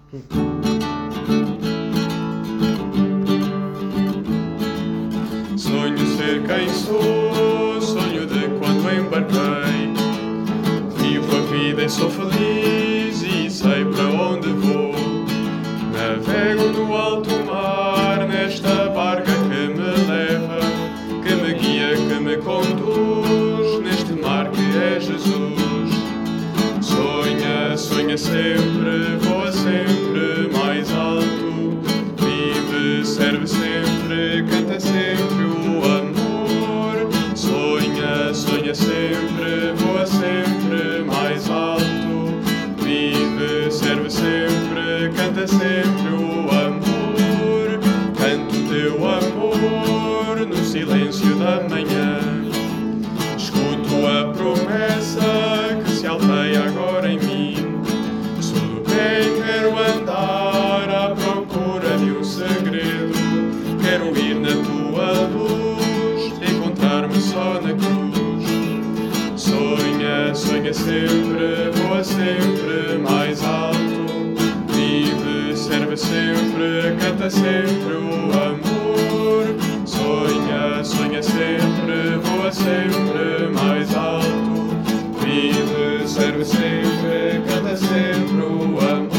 Sonho ser quem sou, sonho de quando embarquei. Vivo a vida e sou feliz e sei para onde vou. Navego no alto mar, nesta barca que me leva, que me guia, que me conduz, neste mar que é Jesus. Sonha, sonha sempre, voa sempre mais alto, vive, serve sempre, canta sempre o amor. Sonha, sonha sempre, voa sempre mais alto, vive, serve sempre, canta sempre o amor. Canto teu amor no silêncio da manhã, escuto a promessa que se alteia agora em mim. Sou do bem, quero andar à procura de um segredo, quero ir na tua luz, encontrar-me só na cruz. Sonha, sonha sempre, voa sempre mais alto, vive, serve sempre, canta sempre o amor. Sonha, sonha sempre, voa sempre mais alto, vive, serve sempre, canta sempre o amor.